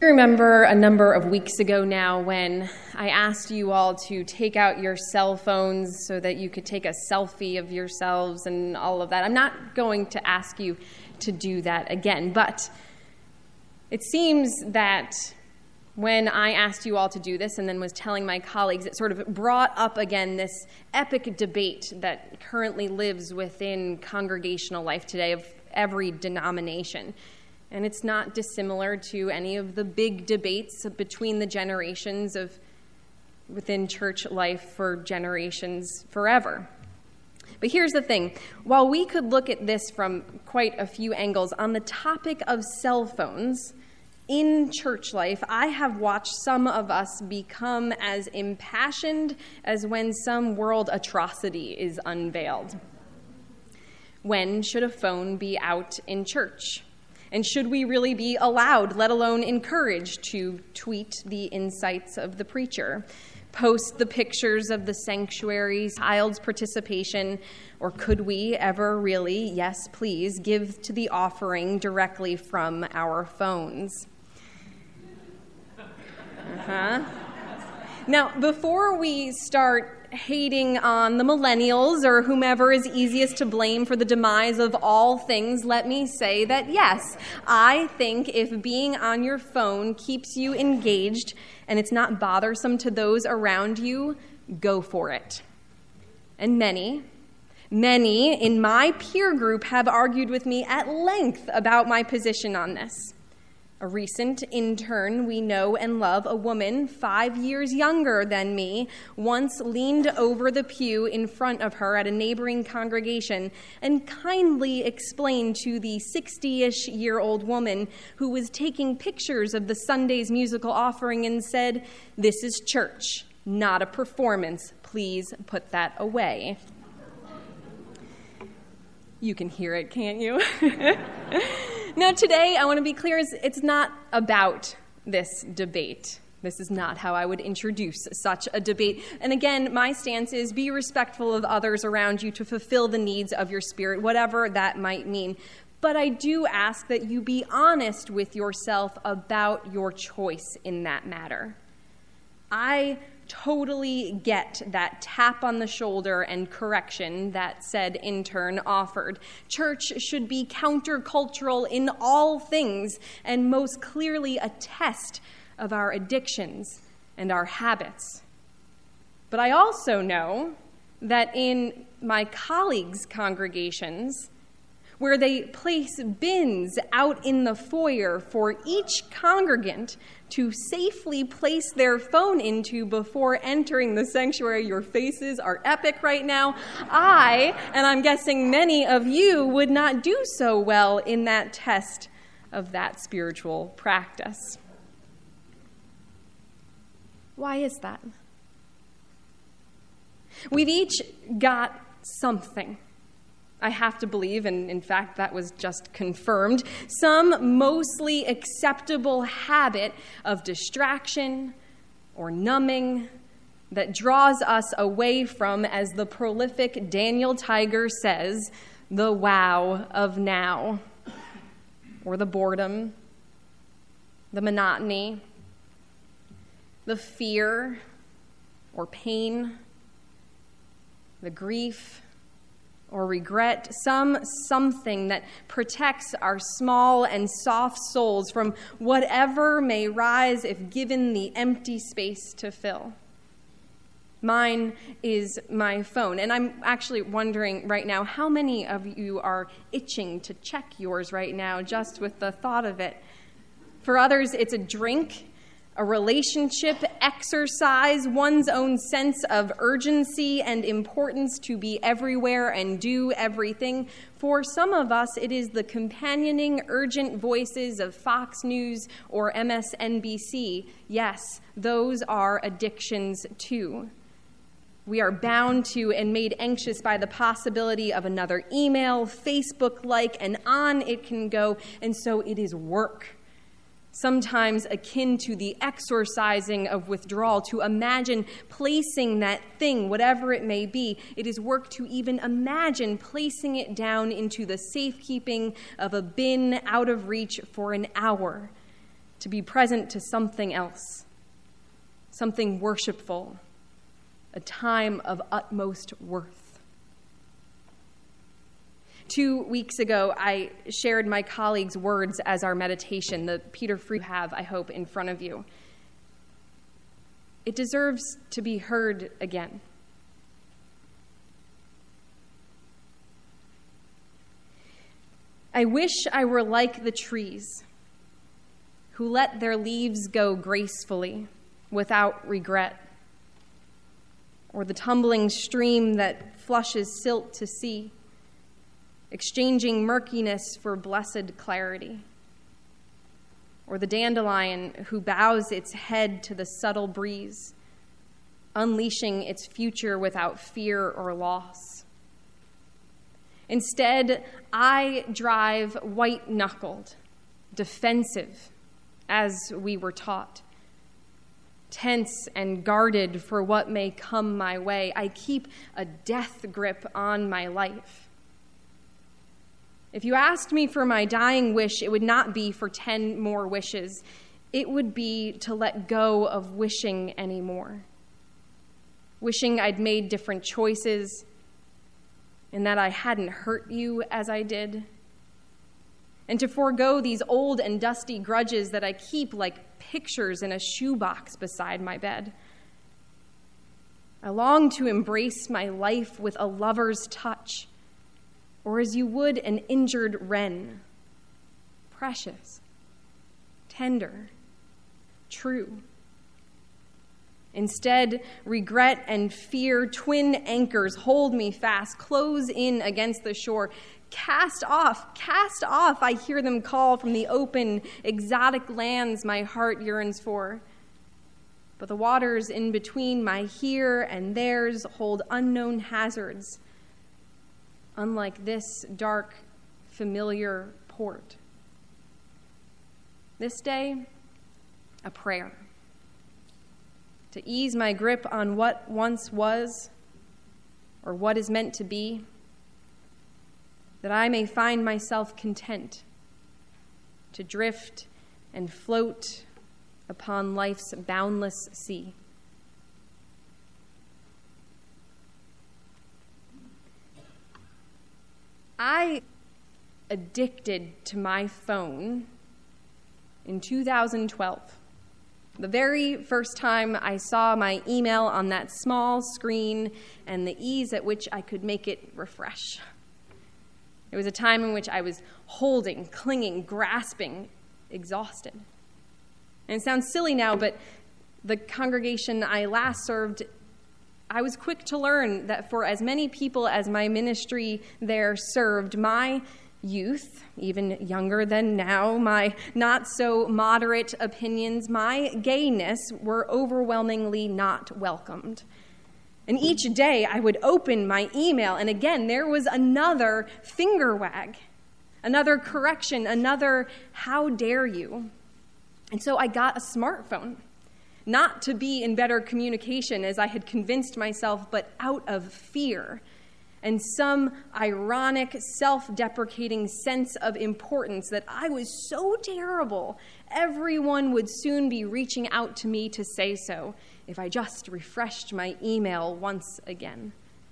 you remember a number of weeks ago now when I asked you all to take out your cell phones so that you could take a selfie of yourselves and all of that? I'm not going to ask you to do that again, but it seems that when I asked you all to do this and then was telling my colleagues, it sort of brought up again this epic debate that currently lives within congregational life today of every denomination. And it's not dissimilar to any of the big debates between the generations of within church life for generations forever. But here's the thing. While we could look at this from quite a few angles, on the topic of cell phones in church life, I have watched some of us become as impassioned as when some world atrocity is unveiled. When should a phone be out in church? And should we really be allowed, let alone encouraged, to tweet the insights of the preacher, post the pictures of the sanctuary's child's participation, or could we ever really, yes, please, give to the offering directly from our phones? Now, before we start hating on the millennials or whomever is easiest to blame for the demise of all things, let me say that yes, I think if being on your phone keeps you engaged and it's not bothersome to those around you, go for it. And many in my peer group have argued with me at length about my position on this. A recent intern we know and love, a woman 5 years younger than me, once leaned over the pew in front of her at a neighboring congregation and kindly explained to the 60-ish-year-old woman who was taking pictures of the Sunday's musical offering and said, "This is church, not a performance. Please put that away." You can hear it, can't you? Now, today, I want to be clear, it's not about this debate. This is not how I would introduce such a debate. And again, my stance is be respectful of others around you to fulfill the needs of your spirit, whatever that might mean. But I do ask that you be honest with yourself about your choice in that matter. I totally get that tap on the shoulder and correction that said intern offered. Church should be countercultural in all things and most clearly a test of our addictions and our habits. But I also know that in my colleagues' congregations, where they place bins out in the foyer for each congregant to safely place their phone into before entering the sanctuary. Your faces are epic right now. And I'm guessing many of you, would not do so well in that test of that spiritual practice. Why is that? We've each got something, I have to believe, and in fact that was just confirmed, some mostly acceptable habit of distraction or numbing that draws us away from, as the prolific Daniel Tiger says, the wow of now, or the boredom, the monotony, the fear or pain, the grief or regret, something that protects our small and soft souls from whatever may rise if given the empty space to fill. Mine is my phone, and I'm actually wondering right now how many of you are itching to check yours right now just with the thought of it. For others, it's a drink, a relationship, exercise, one's own sense of urgency and importance to be everywhere and do everything. For some of us, it is the companioning, urgent voices of Fox News or MSNBC. Yes, those are addictions too. We are bound to and made anxious by the possibility of another email, Facebook like, and on it can go, and so it is work. Sometimes akin to the exorcising of withdrawal, to imagine placing that thing, whatever it may be. It is work to even imagine placing it down into the safekeeping of a bin out of reach for an hour. to be present to something else, something worshipful, a time of utmost worth. 2 weeks ago, I shared my colleague's words as our meditation, the Peter Free you have, I hope, in front of you. It deserves to be heard again. I wish I were like the trees who let their leaves go gracefully without regret, or the tumbling stream that flushes silt to sea, exchanging murkiness for blessed clarity, or the dandelion who bows its head to the subtle breeze, unleashing its future without fear or loss. Instead, I drive white-knuckled, defensive, as we were taught, tense and guarded for what may come my way. I keep a death grip on my life. If you asked me for my dying wish, it would not be for 10 more wishes. It would be to let go of wishing anymore. Wishing I'd made different choices and that I hadn't hurt you as I did. And to forego these old and dusty grudges that I keep like pictures in a shoebox beside my bed. I long to embrace my life with a lover's touch, or as you would an injured wren, precious, tender, true. Instead, regret and fear, twin anchors, hold me fast, close in against the shore. Cast off, I hear them call from the open, exotic lands my heart yearns for. But the waters in between my here and theirs hold unknown hazards, unlike this dark, familiar port. This day, a prayer to ease my grip on what once was or what is meant to be, that I may find myself content to drift and float upon life's boundless sea. I addicted to my phone in 2012. The very first time I saw my email on that small screen and the ease at which I could make it refresh. It was a time in which I was holding, clinging, grasping, exhausted. And it sounds silly now, but the congregation I last served, I was quick to learn that for as many people as my ministry there served, my youth, even younger than now, my not-so-moderate opinions, my gayness were overwhelmingly not welcomed. And each day I would open my email, and again, there was another finger wag, another correction, another how dare you. And so I got a smartphone, not to be in better communication as I had convinced myself, but out of fear and some ironic, self-deprecating sense of importance that I was so terrible, everyone would soon be reaching out to me to say so if I just refreshed my email once again.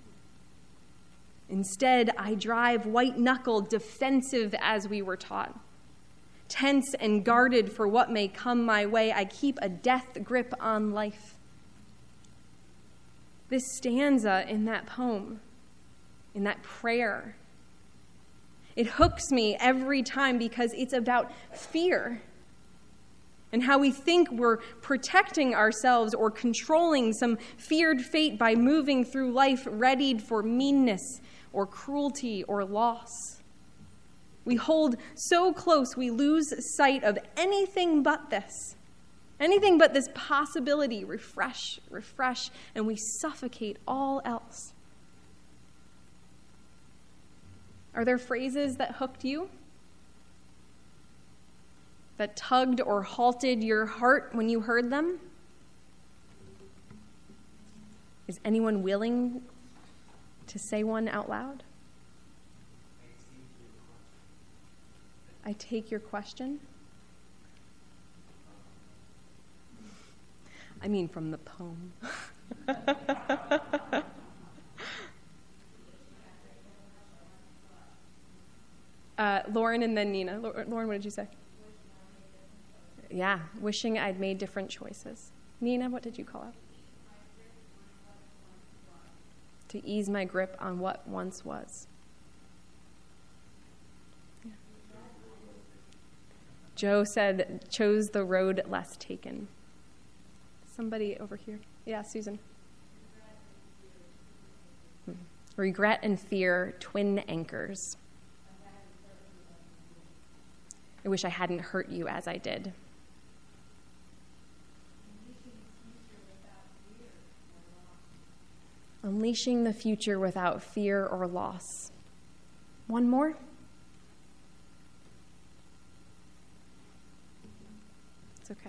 Instead, I drive white-knuckled, defensive as we were taught. Tense and guarded for what may come my way, I keep a death grip on life. This stanza in that poem, in that prayer, it hooks me every time because it's about fear and how we think we're protecting ourselves or controlling some feared fate by moving through life readied for meanness or cruelty or loss. We hold so close we lose sight of anything but this possibility, refresh, and we suffocate all else. Are there phrases that hooked you? That tugged or halted your heart when you heard them? Is anyone willing to say one out loud? I take your question. I mean from the poem. Lauren and then Nina. Lauren, what did you say? Yeah, wishing I'd made different choices. Nina, what did you call out? To ease my grip on what once was. Yeah. Joe said, chose the road less taken. Somebody over here. Yeah, Susan. Regret and fear, twin anchors. I wish I hadn't hurt you as I did. Unleashing the future without fear or loss. One more? It's okay.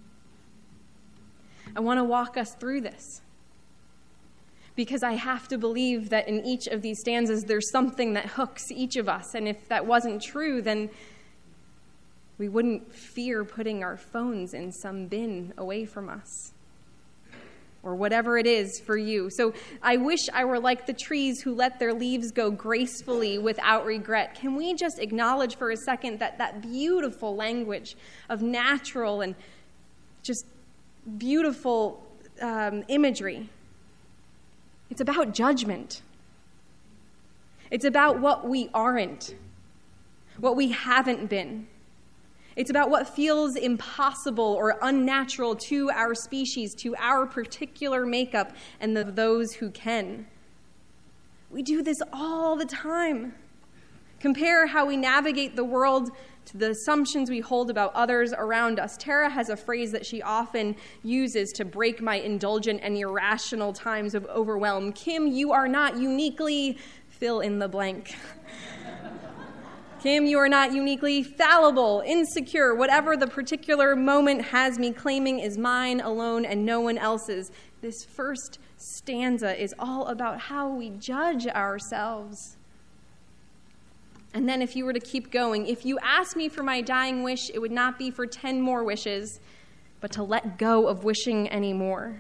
I want to walk us through this because I have to believe that in each of these stanzas there's something that hooks each of us, and if that wasn't true, then we wouldn't fear putting our phones in some bin away from us, or whatever it is for you. So I wish I were like the trees who let their leaves go gracefully without regret. Can we just acknowledge for a second that that beautiful language of natural and just beautiful imagery? It's about judgment. It's about what we aren't, what we haven't been. It's about what feels impossible or unnatural to our species, to our particular makeup, and those who can. We do this all the time. Compare how we navigate the world to the assumptions we hold about others around us. Tara has a phrase that she often uses to break my indulgent and irrational times of overwhelm. Kim, you are not uniquely fill in the blank. Kim, you are not uniquely fallible, insecure. Whatever the particular moment has me claiming is mine alone and no one else's. This first stanza is all about how we judge ourselves. And then if you were to keep going, if you asked me for my dying wish, it would not be for 10 more wishes, but to let go of wishing anymore.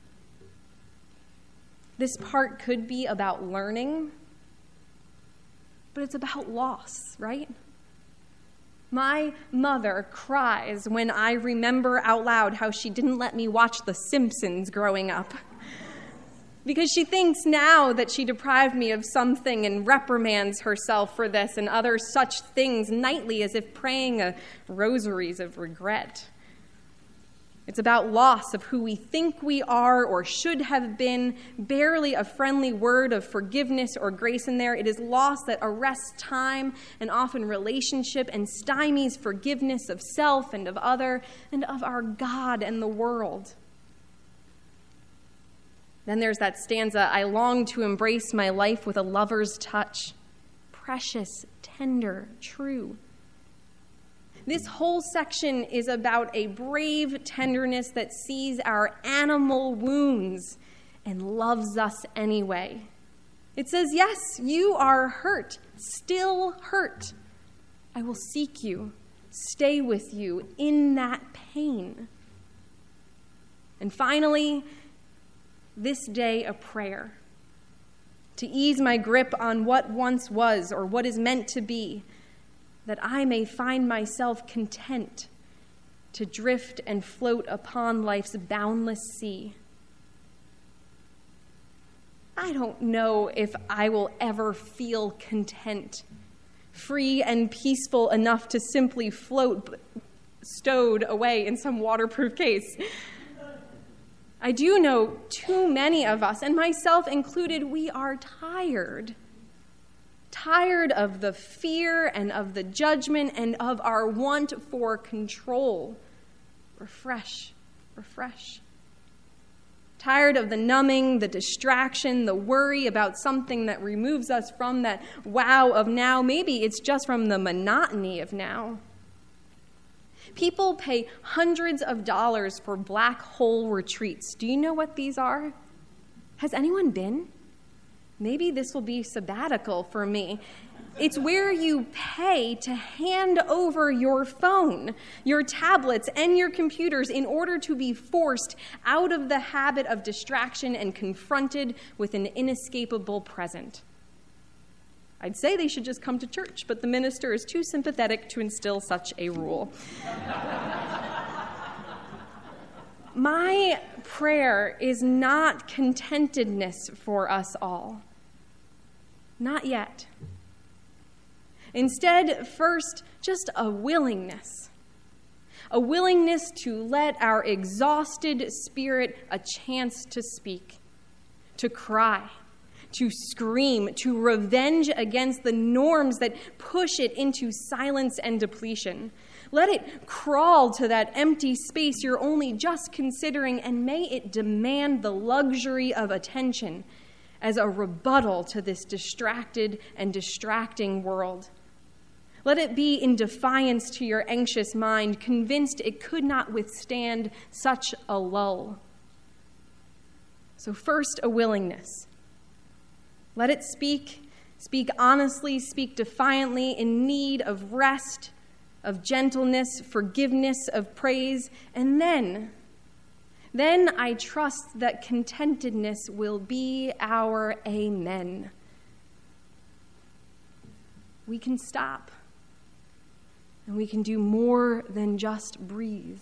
This part could be about learning, but it's about loss, right? My mother cries when I remember out loud how she didn't let me watch The Simpsons growing up, because she thinks now that she deprived me of something and reprimands herself for this and other such things nightly as if praying rosaries of regret. It's about loss of who we think we are or should have been, barely a friendly word of forgiveness or grace in there. It is loss that arrests time and often relationship and stymies forgiveness of self and of other and of our God and the world. Then there's that stanza, I long to embrace my life with a lover's touch, precious, tender, true. This whole section is about a brave tenderness that sees our animal wounds and loves us anyway. It says, yes, you are hurt, still hurt. I will seek you, stay with you in that pain. And finally, this day a prayer to ease my grip on what once was or what is meant to be, that I may find myself content to drift and float upon life's boundless sea. I don't know if I will ever feel content, free and peaceful enough to simply float, stowed away in some waterproof case. I do know too many of us, and myself included, we are tired of the fear and of the judgment and of our want for control. Refresh. Tired of the numbing, the distraction, the worry about something that removes us from that wow of now. Maybe it's just from the monotony of now. People pay hundreds of dollars for black hole retreats. Do you know what these are? Has anyone been? Maybe this will be sabbatical for me. It's where you pay to hand over your phone, your tablets, and your computers in order to be forced out of the habit of distraction and confronted with an inescapable present. I'd say they should just come to church, but the minister is too sympathetic to instill such a rule. My prayer is not contentedness for us all. Not yet. Instead, first, just a willingness to let our exhausted spirit a chance to speak, to cry, to scream, to revenge against the norms that push it into silence and depletion. Let it crawl to that empty space you're only just considering, and may it demand the luxury of attention as a rebuttal to this distracted and distracting world. Let it be in defiance to your anxious mind, convinced it could not withstand such a lull. So first, a willingness. Let it speak honestly, speak defiantly, in need of rest, of gentleness, forgiveness, of praise, and then I trust that contentedness will be our amen. We can stop, and we can do more than just breathe.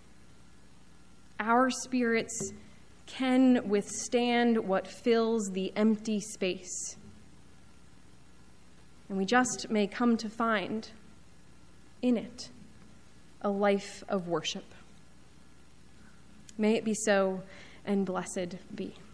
Our spirits can withstand what fills the empty space, and we just may come to find in it a life of worship. May it be so, and blessed be.